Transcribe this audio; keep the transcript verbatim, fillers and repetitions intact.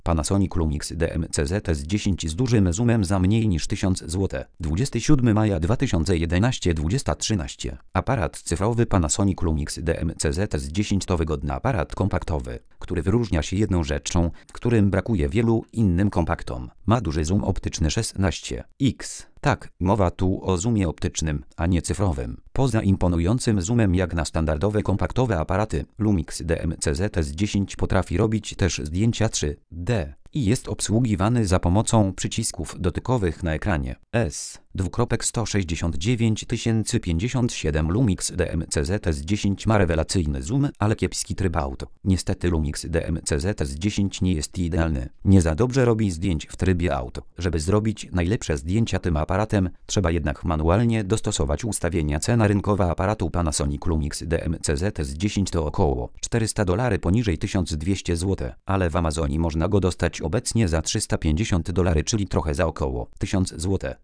Panasonic Lumix D M C Z S dziesięć z dużym zoomem za mniej niż tysiąc złotych. dwudziestego siódmego maja dwa tysiące jedenastego dwudziesta trzynaście. Aparat cyfrowy Panasonic Lumix D M C Z S dziesięć to wygodny aparat kompaktowy, który wyróżnia się jedną rzeczą, w którym brakuje wielu innym kompaktom. Ma duży zoom optyczny szesnaście x. Tak, mowa tu o zoomie optycznym, a nie cyfrowym. Poza imponującym zoomem jak na standardowe kompaktowe aparaty, Lumix D M C Z S dziesięć potrafi robić też zdjęcia trzy D i jest obsługiwany za pomocą przycisków dotykowych na ekranie. S sto sześćdziesiąt dziewięć tysięcy pięćdziesiąt siedem Lumix D M C Z S dziesięć ma rewelacyjny zoom, ale kiepski tryb auto. Niestety Lumix D M C Z S dziesięć nie jest idealny. Nie za dobrze robi zdjęć w trybie auto. Żeby zrobić najlepsze zdjęcia tym aparatem, trzeba jednak manualnie dostosować ustawienia. Cena rynkowa aparatu Panasonic Lumix D M C Z S dziesięć to około czterysta dolarów poniżej tysiąc dwieście złotych, ale w Amazonie można go dostać obecnie za trzysta pięćdziesiąt dolarów, czyli trochę za około tysiąc złotych.